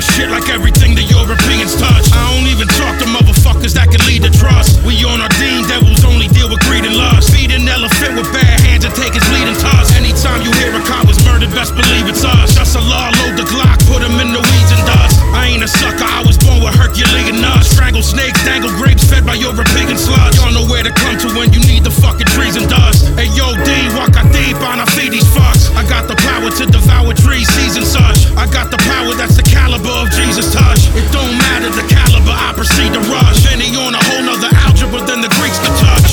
shit like everything the Europeans touch. I don't even talk to motherfuckers that can lead to trust. We on our dean, devils only deal with greed and lust. Feed an elephant with bad hands and take his bleeding tusk. Anytime you hear a cop was murdered, best believe it's us. Just a law, load the Glock, put him in the weeds and dust. I ain't a sucker, I was born with Herculean nuts. Strangle snakes, dangle grapes fed by European sluts. Y'all know where to come to when you need the fucking trees and dust. Hey yo D, waka deep on, I feed these fucks. I got the power to devour trees, seeds and such. I got the power that's the caliber of Jesus' touch. It don't matter the caliber, I proceed to rush. Any on a whole nother algebra than the Greeks to touch.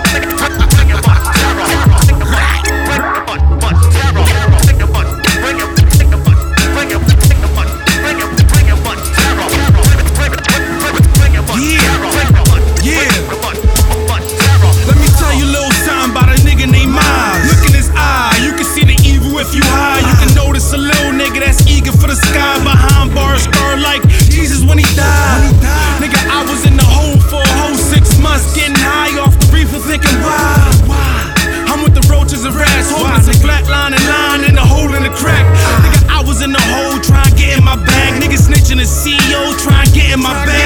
If you high, you can notice a little nigga that's eager for the sky. Behind bars, scar like Jesus when he died. Nigga, I was in the hole for a whole 6 months, getting high off the reefer, thinking why? I'm with the roaches and rats, holding a flat line and line in the hole in the crack. Nigga, I was in the hole trying to get in my bag. Nigga snitching the CEO trying to get in my bag.